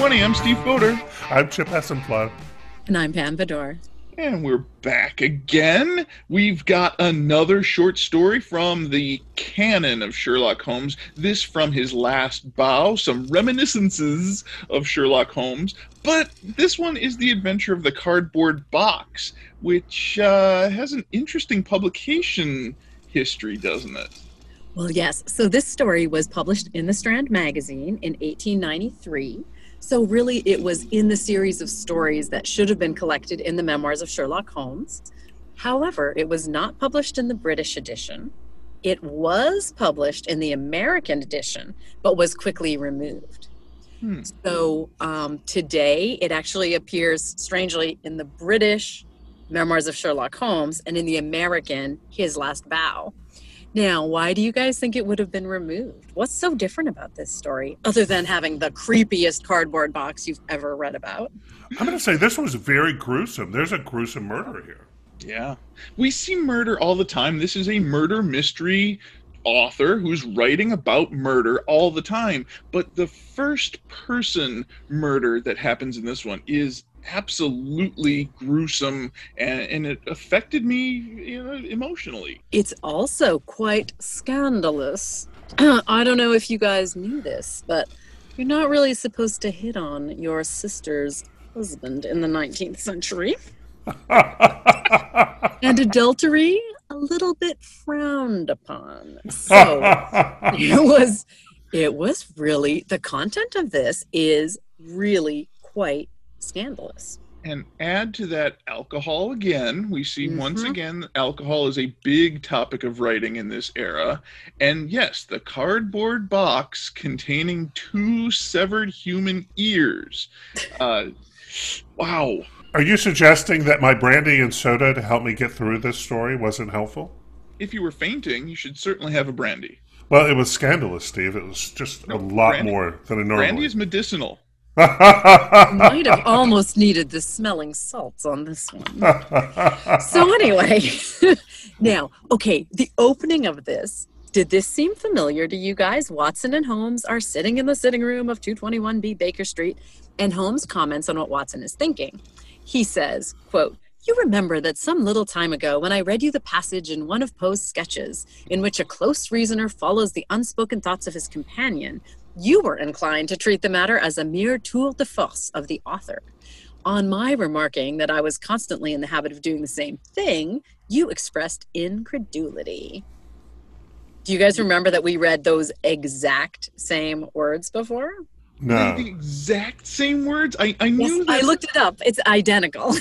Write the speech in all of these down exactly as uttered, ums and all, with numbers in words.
twenty. I'm Steve Fodor. I'm Chip Hessenflow. And I'm Pam Vidor. And we're back again. We've got another short story from the canon of Sherlock Holmes. This from his last bow, some reminiscences of Sherlock Holmes. But this one is The Adventure of the Cardboard Box, which uh, has an interesting publication history, doesn't it? Well, yes. So this story was published in the Strand magazine in eighteen ninety-three. So really, it was in the series of stories that should have been collected in the Memoirs of Sherlock Holmes. However, it was not published in the British edition. It was published in the American edition, but was quickly removed. Hmm. So um, today, it actually appears, strangely, in the British Memoirs of Sherlock Holmes and in the American, His Last Bow. Now, why do you guys think it would have been removed? What's so different about this story, other than having the creepiest cardboard box you've ever read about? I'm going to say this was very gruesome. There's a gruesome murder here. Yeah. We see murder all the time. This is a murder mystery author who's writing about murder all the time. But the first person murder that happens in this one is absolutely gruesome, and, and it affected me, you know, emotionally. It's also quite scandalous. I don't know if you guys knew this, but you're not really supposed to hit on your sister's husband in the nineteenth century. And adultery, a little bit frowned upon. So it was, it was really, the content of this is really quite scandalous. And add to that alcohol again. We see mm-hmm. once again alcohol is a big topic of writing in this era. And yes, the cardboard box containing two severed human ears. Uh, wow. Are you suggesting that my brandy and soda to help me get through this story wasn't helpful? If you were fainting, you should certainly have a brandy. Well, it was scandalous, Steve. It was just no, a lot brandy, more than a normal. Brandy is medicinal. Might have almost needed the smelling salts on this one. So anyway, now, okay, the opening of this, did this seem familiar to you guys? Watson and Holmes are sitting in the sitting room of two twenty-one B Baker Street, and Holmes comments on what Watson is thinking. He says, quote, "You remember that some little time ago when I read you the passage in one of Poe's sketches in which a close reasoner follows the unspoken thoughts of his companion, you were inclined to treat the matter as a mere tour de force of the author. On my remarking that I was constantly in the habit of doing the same thing, you expressed incredulity." Do you guys remember that we read those exact same words before? No. The exact same words? I, I knew yes, that. I looked it up. It's identical.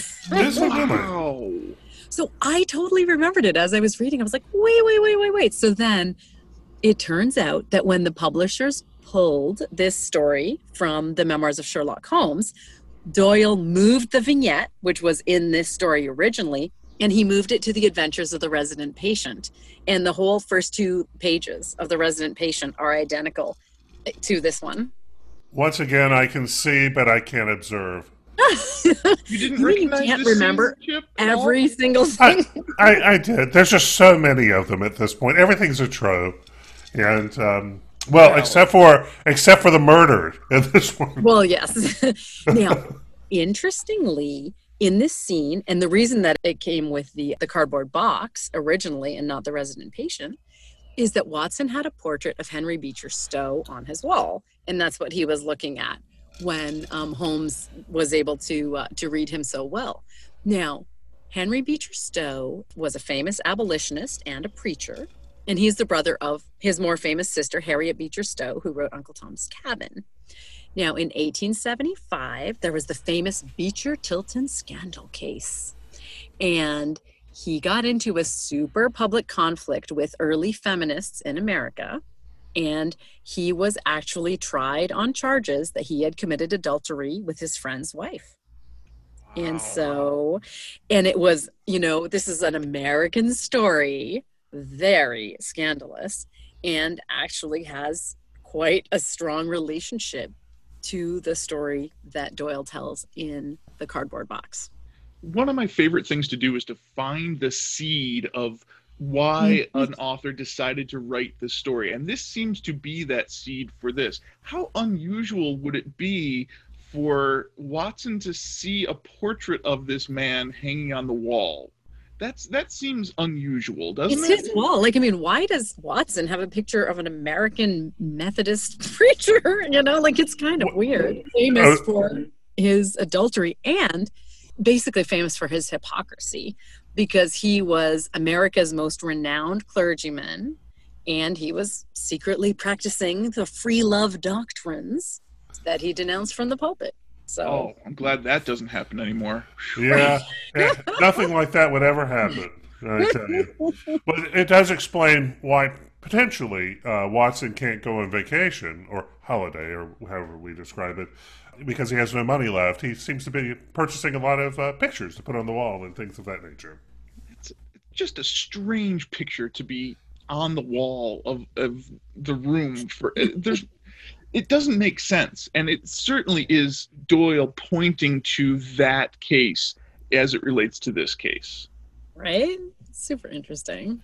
Wow. So I totally remembered it as I was reading. I was like, wait, wait, wait, wait, wait. So then it turns out that when the publishers pulled this story from the Memoirs of Sherlock Holmes, Doyle moved the vignette, which was in this story originally, and he moved it to the Adventures of the Resident Patient. And the whole first two pages of the Resident Patient are identical to this one. Once again, I can see, but I can't observe. You didn't you recognize can't the remember scene, Chip, every single thing. I, I, I did. There's just so many of them at this point. Everything's a trope. And, um, well, wow. except for except for the murder in this one. Well, yes. Now, interestingly, in this scene, and the reason that it came with the, the cardboard box originally and not the Resident Patient, is that Watson had a portrait of Henry Beecher Stowe on his wall, and that's what he was looking at when um, Holmes was able to uh, to read him so well. Now, Henry Beecher Stowe was a famous abolitionist and a preacher, and he's the brother of his more famous sister, Harriet Beecher Stowe, who wrote Uncle Tom's Cabin. Now, in eighteen seventy-five, there was the famous Beecher-Tilton scandal case, and he got into a super public conflict with early feminists in America, and he was actually tried on charges that he had committed adultery with his friend's wife. Wow. And so, and it was, you know, this is an American story, very scandalous, and actually has quite a strong relationship to the story that Doyle tells in The Cardboard Box. One of my favorite things to do is to find the seed of why mm-hmm. an author decided to write this story. And this seems to be that seed for this. How unusual would it be for Watson to see a portrait of this man hanging on the wall. That's that seems unusual, doesn't It's it? his wall. Like, I mean, why does Watson have a picture of an American Methodist preacher? You know, like, it's kind of weird. Famous Uh, for his adultery and basically famous for his hypocrisy, because he was America's most renowned clergyman and he was secretly practicing the free love doctrines that he denounced from the pulpit. So, Oh, I'm glad that doesn't happen anymore. Yeah, yeah, nothing like that would ever happen, I tell you. But it does explain why potentially uh, Watson can't go on vacation or holiday or however we describe it because he has no money left. He seems to be purchasing a lot of uh, pictures to put on the wall and things of that nature. It's just a strange picture to be on the wall of, of the room for there's it doesn't make sense, and it certainly is Doyle pointing to that case as it relates to this case. right? Super interesting.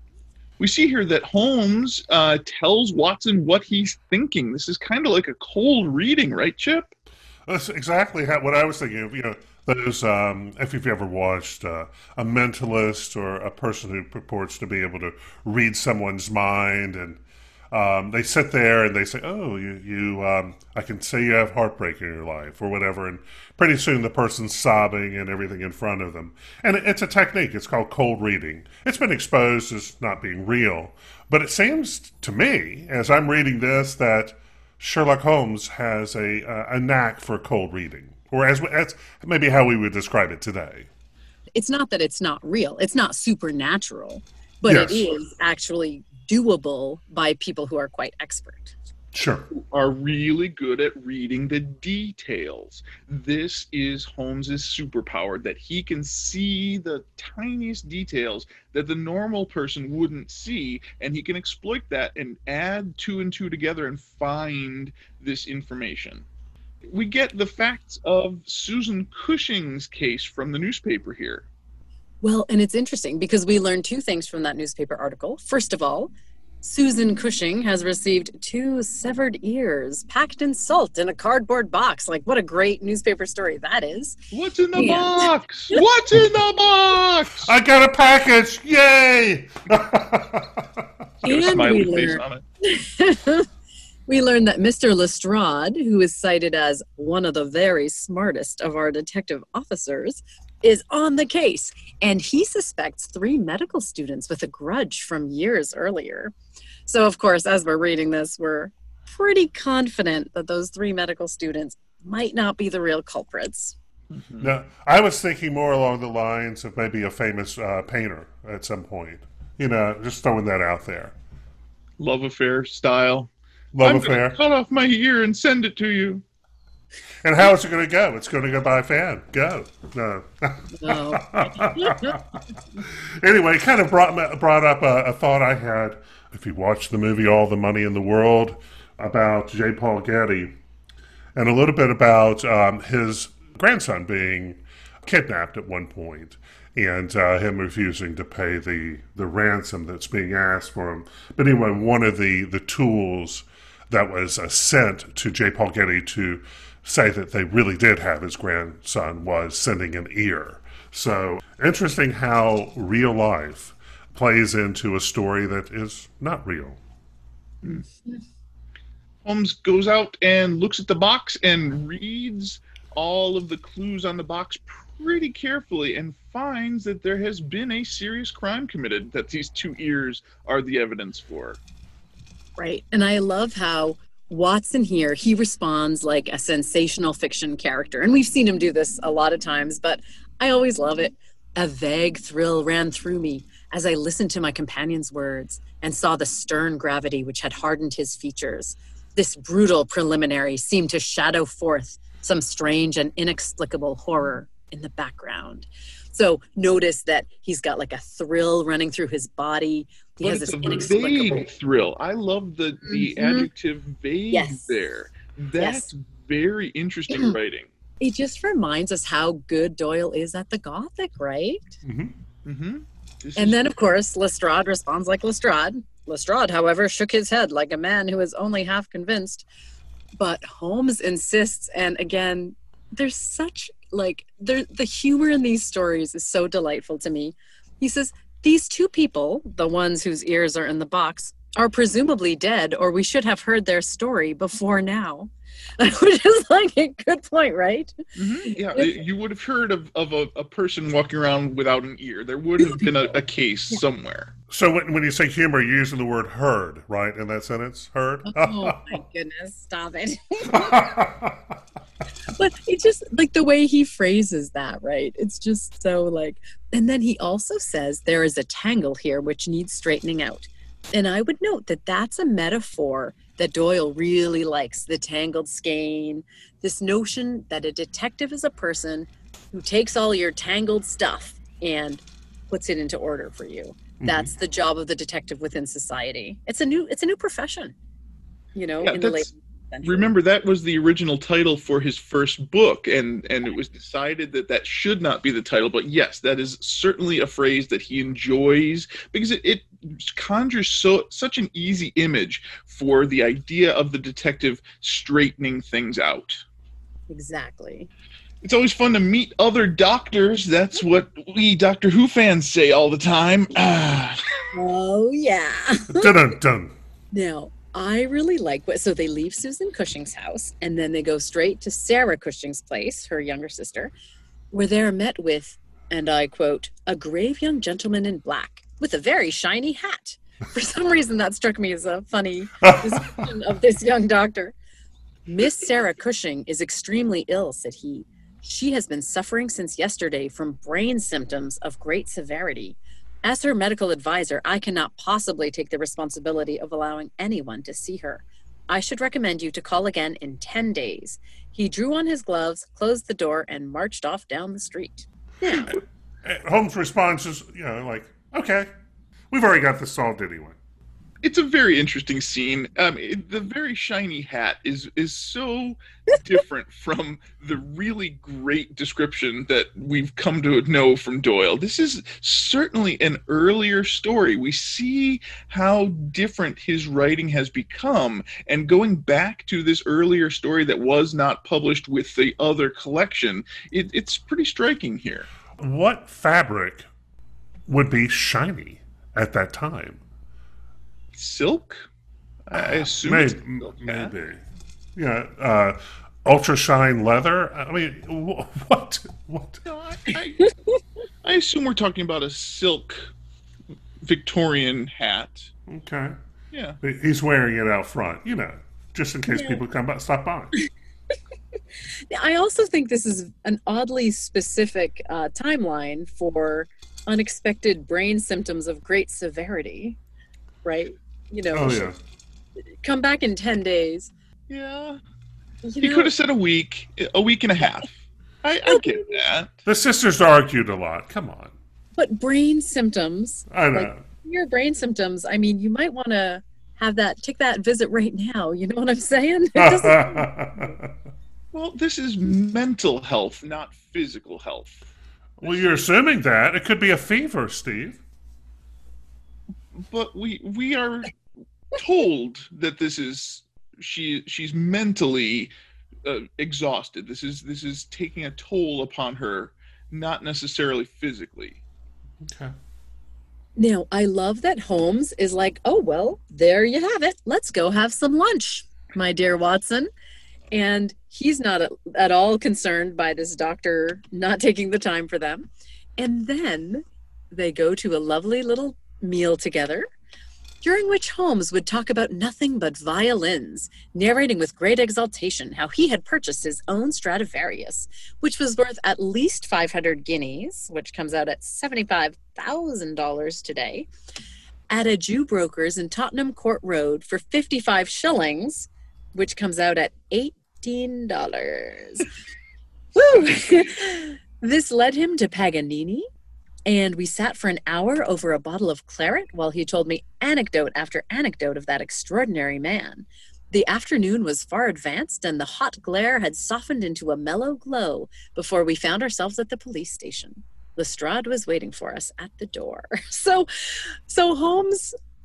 We see here that Holmes uh, tells Watson what he's thinking. This is kind of like a cold reading, right, Chip? That's exactly how, what I was thinking of. You know, those, um, if you've ever watched uh, a mentalist or a person who purports to be able to read someone's mind, and um, they sit there and they say, "Oh, you, you, um, I can say you have heartbreak in your life," or whatever, and pretty soon the person's sobbing and everything in front of them. And it's a technique. It's called cold reading. It's been exposed as not being real, but it seems to me, as I'm reading this, that Sherlock Holmes has a uh, a knack for cold reading, or as as maybe how we would describe it today. It's not that it's not real. It's not supernatural, but Yes. it is actually doable by people who are quite expert. Sure. Are really good at reading the details. This is Holmes's superpower, that he can see the tiniest details that the normal person wouldn't see, and he can exploit that and add two and two together and find this information. We get the facts of Susan Cushing's case from the newspaper here. Well, and it's interesting because we learned two things from that newspaper article. First of all, Susan Cushing has received two severed ears packed in salt in a cardboard box. Like, what a great newspaper story that is. What's in the Yeah. box? What's in the box? I got a package! Yay! Got a And smiley we face learned- on it. We learned that Mister Lestrade, who is cited as one of the very smartest of our detective officers, is on the case, and he suspects three medical students with a grudge from years earlier. So, of course, as we're reading this, we're pretty confident that those three medical students might not be the real culprits. No, I was thinking more along the lines of maybe a famous uh, painter at some point. You know, just throwing that out there. Love affair style. Love I'm affair. gonna cut off my ear and send it to you. And how is it going to go? It's going to go by fan. Go. No. No. Anyway, it kind of brought brought up a, a thought I had. If you watch the movie All the Money in the World about J. Paul Getty, and a little bit about um, his grandson being kidnapped at one point, and uh, him refusing to pay the, the ransom that's being asked for him. But anyway, one of the, the tools that was uh, sent to J. Paul Getty to say that they really did have his grandson was sending an ear. So interesting how real life plays into a story that is not real. Holmes goes out and looks at the box and reads all of the clues on the box pretty carefully and finds that there has been a serious crime committed that these two ears are the evidence for. Right. And I love how Watson here, he responds like a sensational fiction character. And we've seen him do this a lot of times, but I always love it. A vague thrill ran through me as I listened to my companion's words and saw the stern gravity which had hardened his features. This brutal preliminary seemed to shadow forth some strange and inexplicable horror in the background. So notice that he's got like a thrill running through his body. He But has it's this a inexplicable vague thrill. I love the, the Mhm. adjective vague Yes. there. That's Yes. very interesting writing. It just reminds us how good Doyle is at the Gothic, right? Mm-hmm. Mm-hmm. And then, of course, Lestrade responds like Lestrade. Lestrade, however, shook his head like a man who is only half convinced. But Holmes insists, and again, there's such, like, there, the humor in these stories is so delightful to me. He says, these two people, the ones whose ears are in the box, are presumably dead, or we should have heard their story before now. Which is like a good point, right? Mm-hmm. Yeah, you would have heard of, of a, a person walking around without an ear. There would have been a, a case yeah. somewhere. So when, when you say humor, you're using the word heard, right, in that sentence? Heard? Oh, my goodness. Stop it. But it's just, like, the way he phrases that, right? It's just so, like... And then he also says there is a tangle here which needs straightening out. And I would note that that's a metaphor that Doyle really likes, the tangled skein, this notion that a detective is a person who takes all your tangled stuff and puts it into order for you. Mm-hmm. That's the job of the detective within society. It's a new it's a new profession, you know, yeah, in the late century. Remember, that was the original title for his first book, and, and it was decided that that should not be the title. But yes, that is certainly a phrase that he enjoys, because it, it conjures so such an easy image for the idea of the detective straightening things out. Exactly. It's always fun to meet other doctors. That's what we Doctor Who fans say all the time. Ah. Oh, yeah. Dun-dun-dun. Now, I really like what, so they leave Susan Cushing's house, and then they go straight to Sarah Cushing's place, her younger sister, where they're met with, and I quote, a grave young gentleman in black with a very shiny hat. For some reason, that struck me as a funny description of this young doctor. Miss Sarah Cushing is extremely ill, said he. She has been suffering since yesterday from brain symptoms of great severity. As her medical advisor, I cannot possibly take the responsibility of allowing anyone to see her. I should recommend you to call again in ten days. He drew on his gloves, closed the door, and marched off down the street. Now, Holmes' response is, you know, like, okay, we've already got this solved anyway. It's a very interesting scene. Um, it, the very shiny hat is is so different from the really great description that we've come to know from Doyle. This is certainly an earlier story. We see how different his writing has become, and going back to this earlier story that was not published with the other collection, it, it's pretty striking here. What fabric would be shiny at that time? Silk? I assume maybe, it's silk, yeah. maybe. Yeah, uh, ultra shine leather. I mean, what? What? No, I, I, I assume we're talking about a silk Victorian hat. Okay. Yeah. He's wearing it out front, you know, just in case yeah. people come by, stop by. I also think this is an oddly specific uh, timeline for unexpected brain symptoms of great severity, right? You know, oh, yeah. come back in ten days. Yeah. You he know, could have said a week, a week and a half. I, I get that. The sisters argued a lot. Come on. But brain symptoms. I know. Like, your brain symptoms, I mean, you might want to have that, take that visit right now. You know what I'm saying? It doesn't... Well, this is mental health, not physical health. Well, you're assuming that. It could be a fever, Steve. But we we are told that this is she she's mentally uh, exhausted. This is this is taking a toll upon her, not necessarily physically. Okay. Now, I love that Holmes is like, oh, well, there you have it. Let's go have some lunch, my dear Watson. And he's not at, at all concerned by this doctor not taking the time for them. And then they go to a lovely little meal together, during which Holmes would talk about nothing but violins, narrating with great exultation how he had purchased his own Stradivarius, which was worth at least five hundred guineas, which comes out at seventy-five thousand dollars today, at a Jew broker's in Tottenham Court Road for fifty-five shillings, which comes out at eighteen dollars. Woo! This led him to Paganini, and we sat for an hour over a bottle of claret while he told me anecdote after anecdote of that extraordinary man. The afternoon was far advanced, and the hot glare had softened into a mellow glow before we found ourselves at the police station. Lestrade was waiting for us at the door. So, so Holmes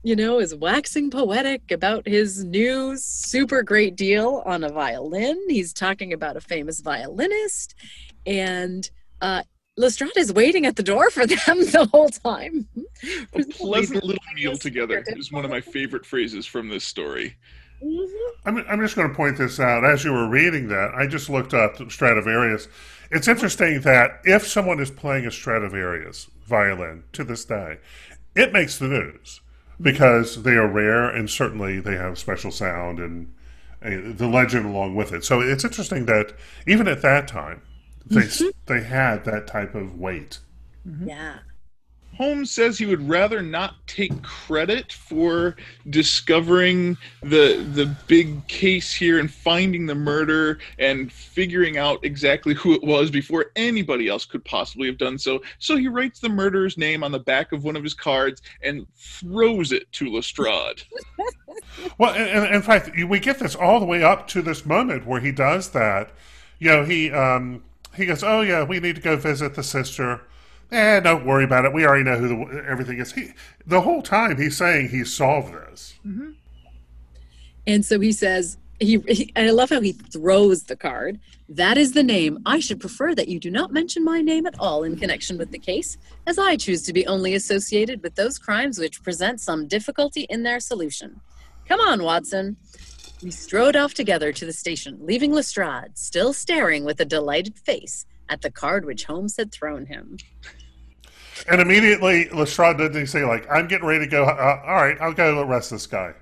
you know, is waxing poetic about his new super great deal on a violin. He's talking about a famous violinist. And uh, Lestrade is waiting at the door for them the whole time. A pleasant little meal together is one of my favorite phrases from this story. Mm-hmm. I'm, I'm just going to point this out. As you were reading that, I just looked up Stradivarius. It's interesting that if someone is playing a Stradivarius violin to this day, it makes the news because they are rare and certainly they have special sound and uh, the legend along with it. So it's interesting that even at that time, they mm-hmm. they had that type of weight. Mm-hmm. Yeah. Holmes says he would rather not take credit for discovering the the big case here and finding the murder and figuring out exactly who it was before anybody else could possibly have done so. So he writes the murderer's name on the back of one of his cards and throws it to Lestrade. Well, in, in fact, we get this all the way up to this moment where he does that. You know, he um, he goes, "Oh yeah, we need to go visit the sister." Eh, don't worry about it. We already know who the, everything is. He, the whole time he's saying he solved this. Mm-hmm. And so he says, he, he, and I love how he throws the card. That is the name. I should prefer that you do not mention my name at all in connection with the case, as I choose to be only associated with those crimes which present some difficulty in their solution. Come on, Watson. We strode off together to the station, leaving Lestrade still staring with a delighted face at the card which Holmes had thrown him. And immediately Lestrade didn't say, like, I'm getting ready to go. Uh, all right, I'll go arrest this guy.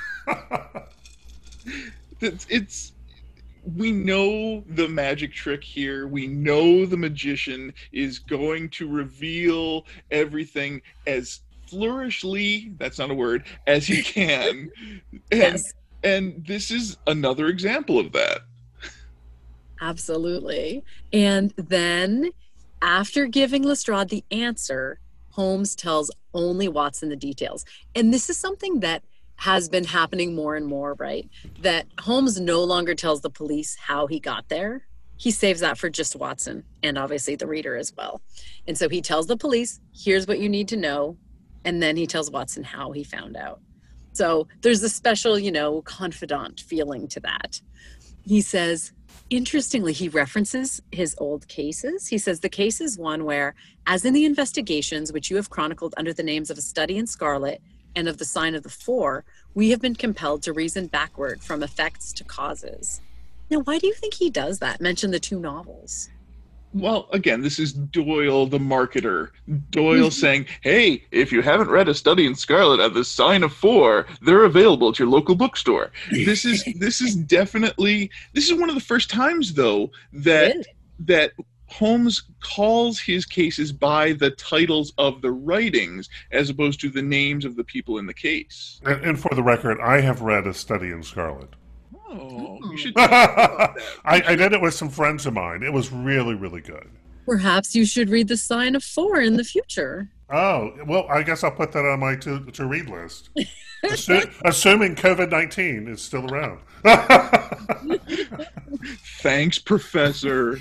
it's, it's, we know the magic trick here. We know the magician is going to reveal everything as flourishly, that's not a word, as he can. and, yes. and this is another example of that. Absolutely. And then after giving Lestrade the answer, Holmes tells only Watson the details. And this is something that has been happening more and more, right? That Holmes no longer tells the police how he got there. He saves that for just Watson and obviously the reader as well. And so he tells the police, here's what you need to know. And then he tells Watson how he found out. So there's a special, you know, confidant feeling to that. He says, interestingly, he references his old cases. He says the case is one where, as in the investigations which you have chronicled under the names of A Study in Scarlet and of The Sign of the Four, we have been compelled to reason backward from effects to causes. Now, why do you think he does that? Mention the two novels. Well, again, this is Doyle, the marketer. Doyle saying, hey, if you haven't read A Study in Scarlet and The Sign of Four, they're available at your local bookstore. This is this is definitely, this is one of the first times, though, that Really? that Holmes calls his cases by the titles of the writings as opposed to the names of the people in the case. And, and for the record, I have read A Study in Scarlet. Oh, you should I, I did it with some friends of mine. It was really, really good. Perhaps you should read The Sign of Four in the future. Oh, well, I guess I'll put that on my to, to read list. Assu- assuming COVID nineteen is still around. Thanks, Professor.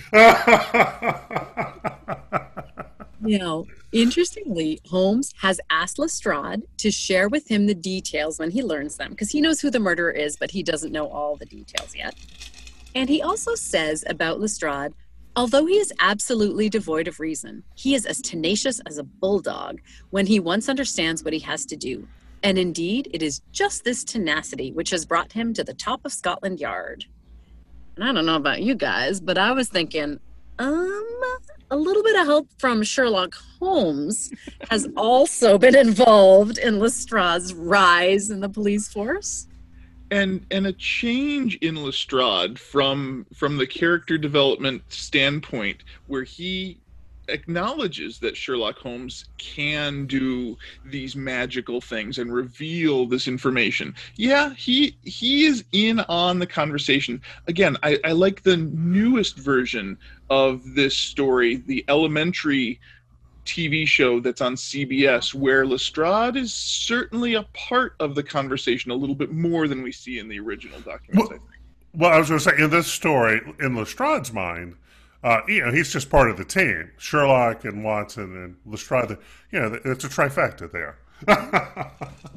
Now, interestingly, Holmes has asked Lestrade to share with him the details when he learns them, because he knows who the murderer is, but he doesn't know all the details yet. And he also says about Lestrade, although he is absolutely devoid of reason, he is as tenacious as a bulldog when he once understands what he has to do. And indeed, it is just this tenacity which has brought him to the top of Scotland Yard. And I don't know about you guys, but I was thinking, um, a little bit of help from Sherlock Holmes has also been involved in Lestrade's rise in the police force. And and a change in Lestrade from from the character development standpoint, where he acknowledges that Sherlock Holmes can do these magical things and reveal this information. Yeah, he he is in on the conversation. Again, I, I like the newest version of this story, the Elementary T V show that's on C B S, where Lestrade is certainly a part of the conversation a little bit more than we see in the original documents, Well, I think. well I was going to say, in this story, in Lestrade's mind, uh, you know, he's just part of the team. Sherlock and Watson and Lestrade, you know, it's a trifecta there.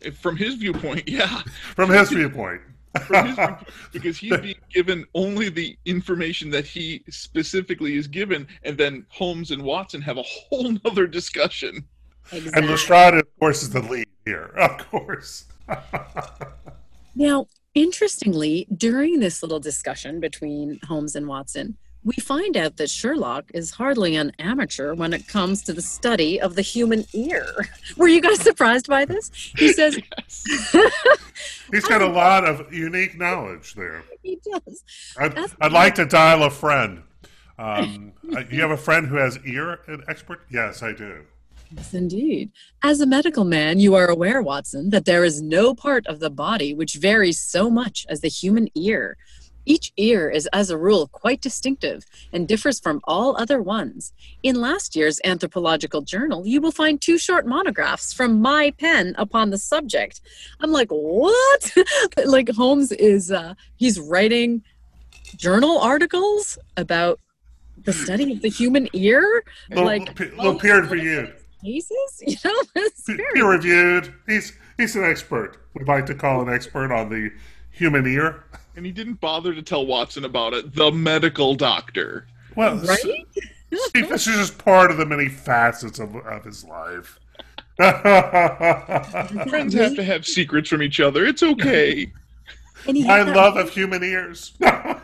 From his viewpoint, yeah. From his viewpoint. From his viewpoint, because he's being given only the information that he specifically is given, and then Holmes and Watson have a whole nother discussion. Exactly. And Lestrade, of course, is the lead here, of course. Now, interestingly, during this little discussion between Holmes and Watson, we find out that Sherlock is hardly an amateur when it comes to the study of the human ear. Were you guys surprised by this? He says... He's got a lot of unique knowledge there. He does. I'd, I'd like to dial a friend. Um, you have a friend who has ear expert? Yes, I do. Yes, indeed. As a medical man, you are aware, Watson, that there is no part of the body which varies so much as the human ear. Each ear is, as a rule, quite distinctive and differs from all other ones. In last year's Anthropological Journal, you will find two short monographs from my pen upon the subject. I'm like, what? Like Holmes is, uh, he's writing journal articles about the study of the human ear? Little, like p- little peer-reviewed. Cases? You know, it's very... Peer-reviewed. He's, he's an expert. We'd like to call an expert on the human ear. And he didn't bother to tell Watson about it. The medical doctor. Well, right? Steve, this is just part of the many facets of, of his life. Friends have to have secrets from each other. It's okay. My love of human ears.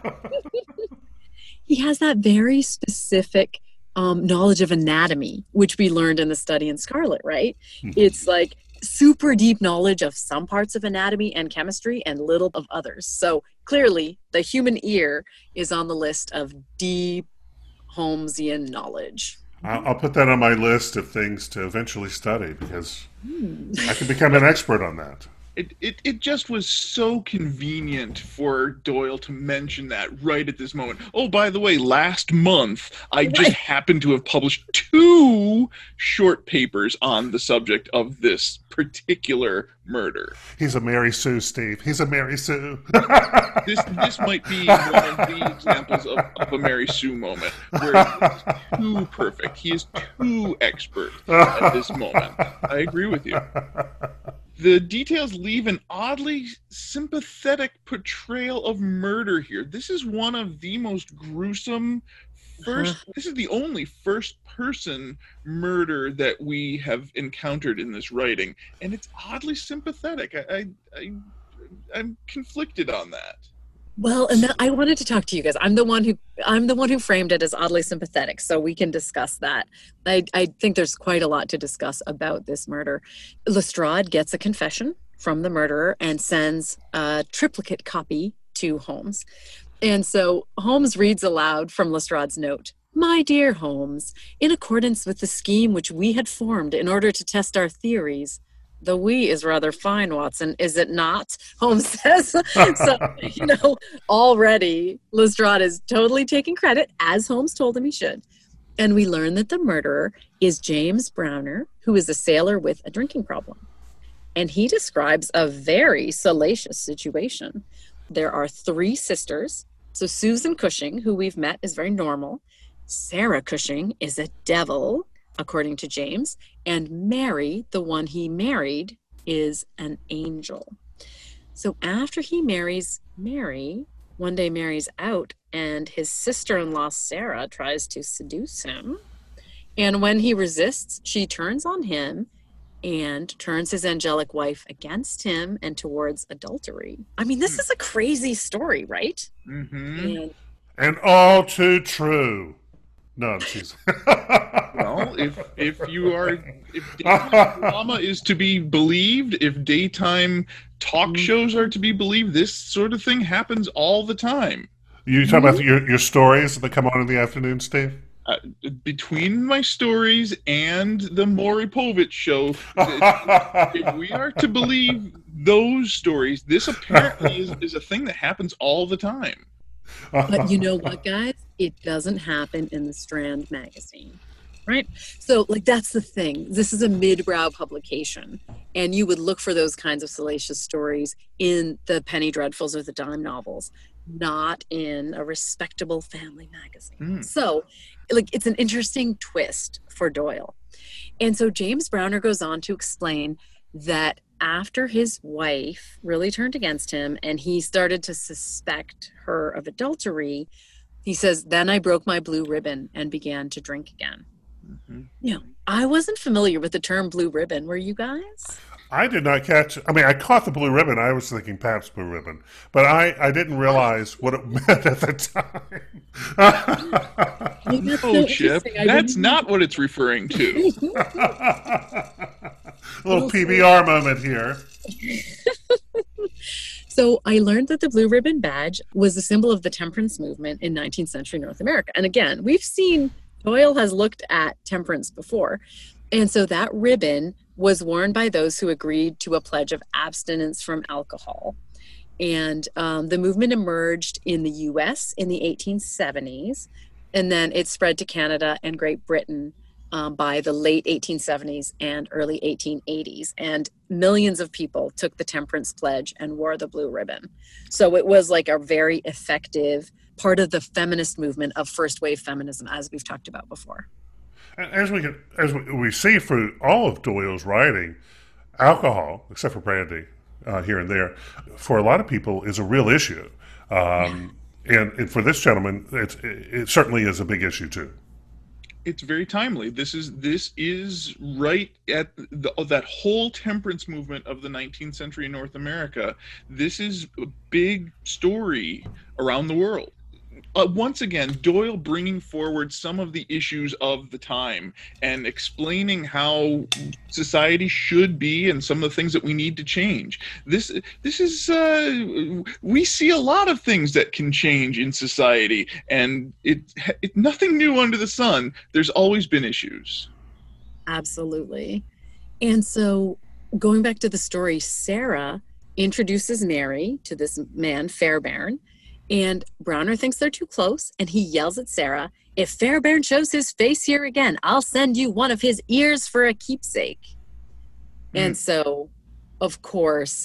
He has that very specific um, knowledge of anatomy, which we learned in the study in Scarlet, right? Mm-hmm. It's like super deep knowledge of some parts of anatomy and chemistry and little of others. So clearly the human ear is on the list of deep Holmesian knowledge. I'll put that on my list of things to eventually study because hmm. I could become an expert on that. It, it it just was so convenient for Doyle to mention that right at this moment. Oh, by the way, last month, I right. just happened to have published two short papers on the subject of this particular murder. He's a Mary Sue, Steve. He's a Mary Sue. this this might be one of the examples of, of a Mary Sue moment where he is too perfect. He is too expert at this moment. I agree with you. The details leave an oddly sympathetic portrayal of murder here. This is one of the most gruesome first, uh-huh. this is the only first-person murder that we have encountered in this writing, and it's oddly sympathetic. I, I, I, I'm conflicted on that. Well, and then I wanted to talk to you guys. I'm the one who I'm the one who framed it as oddly sympathetic, so we can discuss that. I, I think there's quite a lot to discuss about this murder. Lestrade gets a confession from the murderer and sends a triplicate copy to Holmes. And so Holmes reads aloud from Lestrade's note. My dear Holmes, in accordance with the scheme which we had formed in order to test our theories, the we is rather fine, Watson, is it not? Holmes says. So, you know, already Lestrade is totally taking credit, as Holmes told him he should. And we learn that the murderer is James Browner, who is a sailor with a drinking problem. And he describes a very salacious situation. There are three sisters. So Susan Cushing, who we've met, is very normal. Sarah Cushing is a devil, according to James, and Mary, the one he married, is an angel. So after he marries Mary, one day Mary's out, and his sister-in-law Sarah tries to seduce him. And when he resists, she turns on him and turns his angelic wife against him and towards adultery. I mean, this is a crazy story, right? Mm-hmm. And, and all too true. No, she's... Well, if if you are if daytime drama is to be believed, if daytime talk shows are to be believed, this sort of thing happens all the time. You talking about your your stories that come on in the afternoon, Steve? Uh, between my stories and the Maury Povich show, if we are to believe those stories, this apparently is, is a thing that happens all the time. But you know what, guys? It doesn't happen in the Strand magazine, right? So, like, that's the thing. This is a mid-brow publication, and you would look for those kinds of salacious stories in the Penny Dreadfuls or the dime novels, not in a respectable family magazine. Mm. So, like, it's an interesting twist for Doyle. And so James Browner goes on to explain that after his wife really turned against him and he started to suspect her of adultery, he says, then I broke my blue ribbon and began to drink again. Mm-hmm. You know, I wasn't familiar with the term blue ribbon. Were you guys? I did not catch. I mean, I caught the blue ribbon. I was thinking Pabst Blue Ribbon, but I, I didn't realize what it meant at the time. No, Chip, that's not what it's referring to. A little P B R moment here. So I learned that the blue ribbon badge was a symbol of the temperance movement in nineteenth century North America. And again, we've seen, Doyle has looked at temperance before. And so that ribbon was worn by those who agreed to a pledge of abstinence from alcohol. And um, the movement emerged in the U S in the eighteen seventies, and then it spread to Canada and Great Britain um, by the late eighteen seventies and early eighteen eighties. And millions of people took the temperance pledge and wore the blue ribbon. So it was like a very effective part of the feminist movement of first wave feminism, as we've talked about before. As we can, as we, we see through all of Doyle's writing, alcohol, except for brandy uh, here and there, for a lot of people is a real issue. Um, and, and for this gentleman, it's, it certainly is a big issue too. It's very timely. This is this is right at the, that whole temperance movement of the nineteenth century in North America. This is a big story around the world. Uh, once again, Doyle bringing forward some of the issues of the time and explaining how society should be and some of the things that we need to change. This this is uh, we see a lot of things that can change in society, and it, it nothing new under the sun. There's always been issues. Absolutely. And so going back to the story, Sarah introduces Mary to this man, Fairbairn. And Browner thinks they're too close, and he yells at Sarah, if Fairbairn shows his face here again, I'll send you one of his ears for a keepsake. Mm. And so, of course,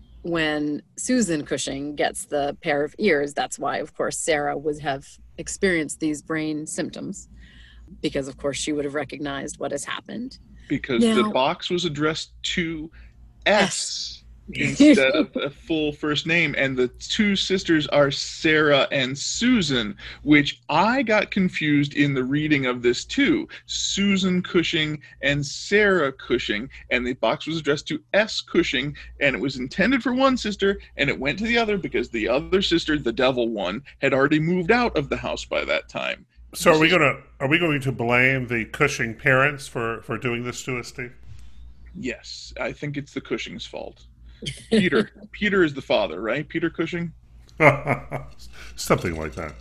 when Susan Cushing gets the pair of ears, that's why, of course, Sarah would have experienced these brain symptoms, because, of course, she would have recognized what has happened. Because now, the box was addressed to S. S. Instead of a full first name, and the two sisters are Sarah and Susan, which I got confused in the reading of this too. Susan Cushing and Sarah Cushing, and the box was addressed to S. Cushing, and it was intended for one sister, and it went to the other because the other sister, the devil one, had already moved out of the house by that time. So are we gonna are we going to blame the Cushing parents for, for doing this to us, Steve? Yes, I think it's the Cushing's fault. Peter. Peter is the father, right? Peter Cushing? Something like that.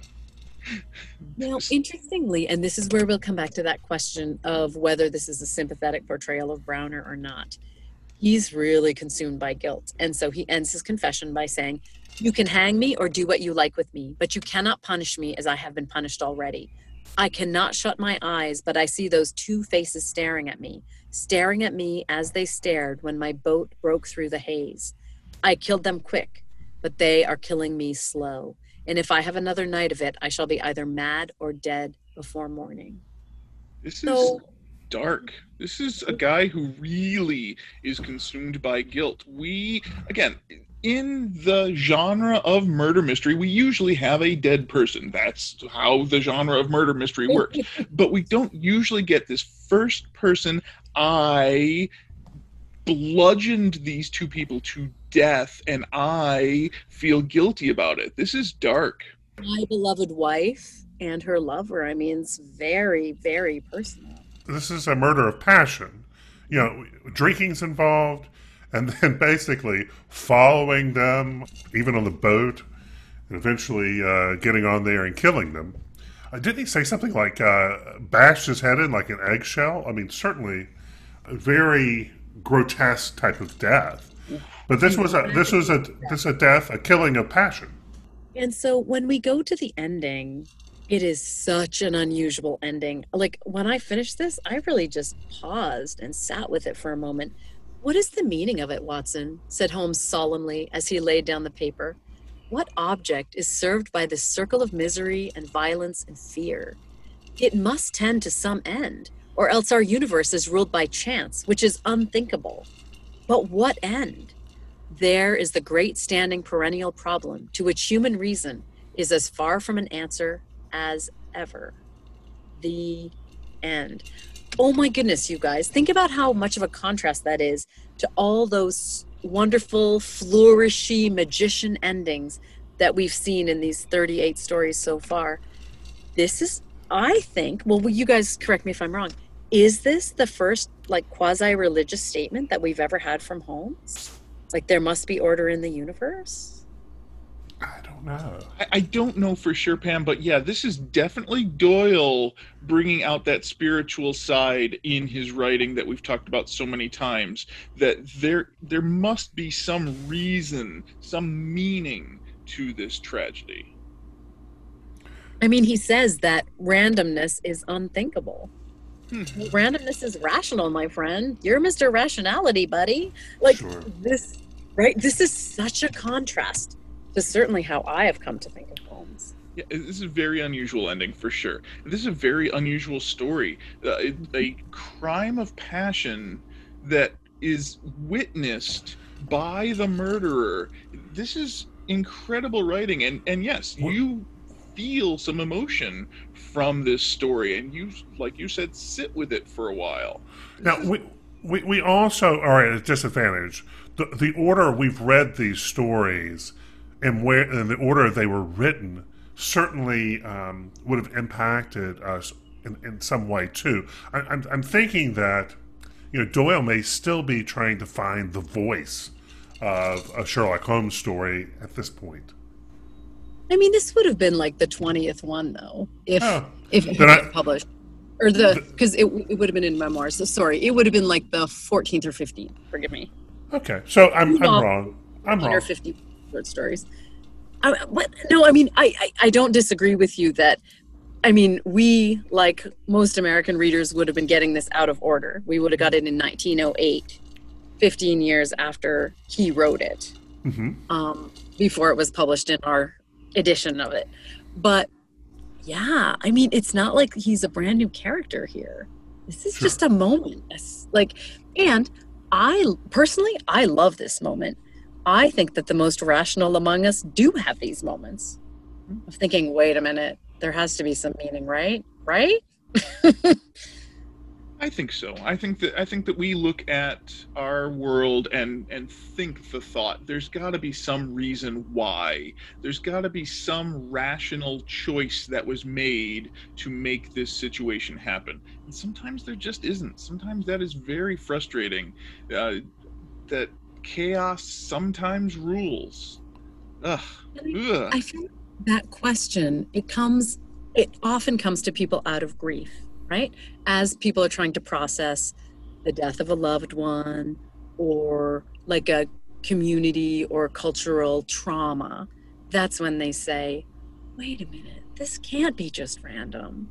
Now, interestingly, and this is where we'll come back to that question of whether this is a sympathetic portrayal of Browner or not. He's really consumed by guilt. And so he ends his confession by saying, you can hang me or do what you like with me, but you cannot punish me as I have been punished already. I cannot shut my eyes, but I see those two faces staring at me, staring at me as they stared when my boat broke through the haze. I killed them quick, but they are killing me slow. And if I have another night of it, I shall be either mad or dead before morning. This is so dark. This is a guy who really is consumed by guilt. We, again, in the genre of murder mystery, we usually have a dead person. That's how the genre of murder mystery works. But we don't usually get this first person, I bludgeoned these two people to death and I feel guilty about it. This is dark. My beloved wife and her lover. I mean, it's very, very personal. This is a murder of passion. You know, drinking's involved, and then basically following them, even on the boat, and eventually uh, getting on there and killing them. Uh, didn't he say something like uh, bashed his head in like an eggshell? I mean, certainly a very grotesque type of death. But this was a this was a this a death, a killing of passion. And so when we go to the ending, it is such an unusual ending. Like when I finished this, I really just paused and sat with it for a moment. What is the meaning of it, Watson? Said Holmes solemnly as he laid down the paper. What object is served by this circle of misery and violence and fear? It must tend to some end, or else our universe is ruled by chance, which is unthinkable. But what end? There is the great standing perennial problem to which human reason is as far from an answer as ever. The end. Oh my goodness, you guys. Think about how much of a contrast that is to all those wonderful, flourishy magician endings that we've seen in these thirty-eight stories so far. This is, I think, well, will you guys correct me if I'm wrong. Is this the first like quasi-religious statement that we've ever had from Holmes? Like there must be order in the universe? I don't know. I, I don't know for sure, Pam, but yeah, this is definitely Doyle bringing out that spiritual side in his writing that we've talked about so many times, that there there must be some reason, some meaning to this tragedy. I mean, he says that randomness is unthinkable. Hmm. Randomness is rational, my friend. You're Mister Rationality, buddy. Like Sure. this, right? This is such a contrast to certainly how I have come to think of Holmes. Yeah, this is a very unusual ending for sure. This is a very unusual story. Uh, a, a crime of passion that is witnessed by the murderer. This is incredible writing, and and yes, you feel some emotion from this story, and you, like you said, sit with it for a while. Now, we, we, we also are at a disadvantage. The, the order we've read these stories and where and the order they were written certainly um, would have impacted us in, in some way, too. I, I'm, I'm thinking that, you know, Doyle may still be trying to find the voice of a Sherlock Holmes story at this point. I mean, this would have been like the twentieth one, though, if Oh, if it then was I- published, or the because it it would have been in memoirs. So sorry, it would have been like the fourteenth or fifteenth. Forgive me, Okay, so I'm, I'm No. wrong. I'm one wrong. or fifty short stories. I, but no, I mean, I, I I don't disagree with you that. I mean, we, like most American readers, would have been getting this out of order. We would have got it in nineteen oh eight, fifteen years after he wrote it, hmm um, before it was published in our edition of it. But yeah, I mean, it's not like he's a brand new character here. This is Sure. just a moment. It's like, and I personally, I love this moment. I think that the most rational among us do have these moments of thinking, wait a minute, there has to be some meaning, right? Right? I think so. I think that I think that we look at our world and and think the thought. There's got to be some reason why. There's got to be some rational choice that was made to make this situation happen. And sometimes there just isn't. Sometimes that is very frustrating. Uh, that chaos sometimes rules. Ugh. Ugh. I feel that question, it comes, it often comes to people out of grief, right? As people are trying to process the death of a loved one or like a community or cultural trauma, that's when they say, wait a minute, this can't be just random.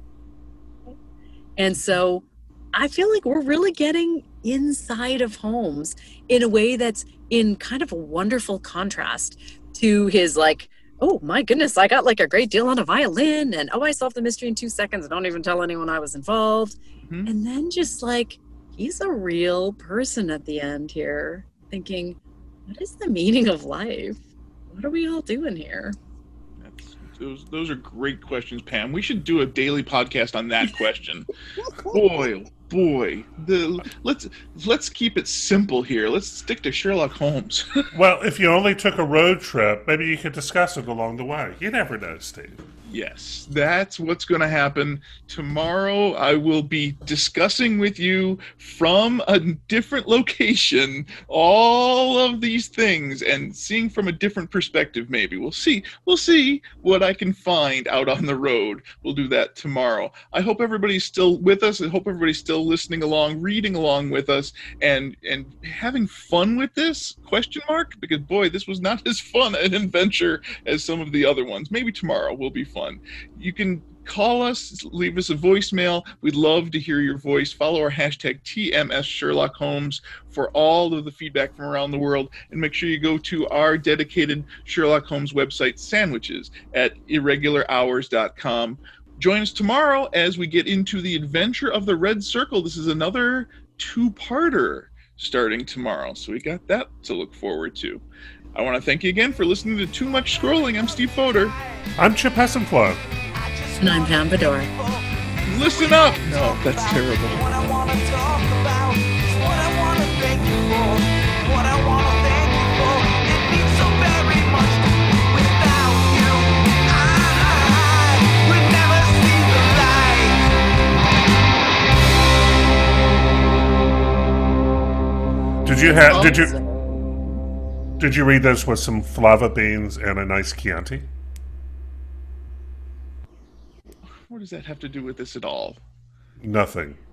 And so I feel like we're really getting inside of Holmes in a way that's in kind of a wonderful contrast to his like, oh my goodness, I got like a great deal on a violin, and oh, I solved the mystery in two seconds. Don't even tell anyone I was involved. Mhm. And then just like, he's a real person at the end here, thinking, what is the meaning of life? What are we all doing here? That's, those those are great questions, Pam. We should do a daily podcast on that question. Boy, oh boy. The let's let's keep it simple here. Let's stick to Sherlock Holmes. Well, if you only took a road trip, maybe you could discuss it along the way. You never know, Steve. Yes, that's what's going to happen. Tomorrow I will be discussing with you from a different location all of these things and seeing from a different perspective maybe. We'll see. We'll see what I can find out on the road. We'll do that tomorrow. I hope everybody's still with us. I hope everybody's still listening along, reading along with us, and and having fun with this, question mark, because boy, this was not as fun an adventure as some of the other ones. Maybe tomorrow will be fun. You can call us, leave us a voicemail. We'd love to hear your voice. Follow our hashtag T M S Sherlock Holmes for all of the feedback from around the world. And make sure you go to our dedicated Sherlock Holmes website, Sandwiches, at irregular hours dot com. Join us tomorrow as we get into the adventure of the Red Circle. This is another two-parter. starting tomorrow. So we got that to look forward to. I want to thank you again for listening to Too Much Scrolling. I'm Steve Foder. I'm Chip Hessenflow. And I'm Pam Bedore. Listen up! No, that's terrible. What I want to talk about is what I want to thank you for. What I want to thank you for. It means so very much to me. Without you, I would never see the light. Did you have? Did you? Did you read this with some flava beans and a nice Chianti? What does that have to do with this at all? Nothing.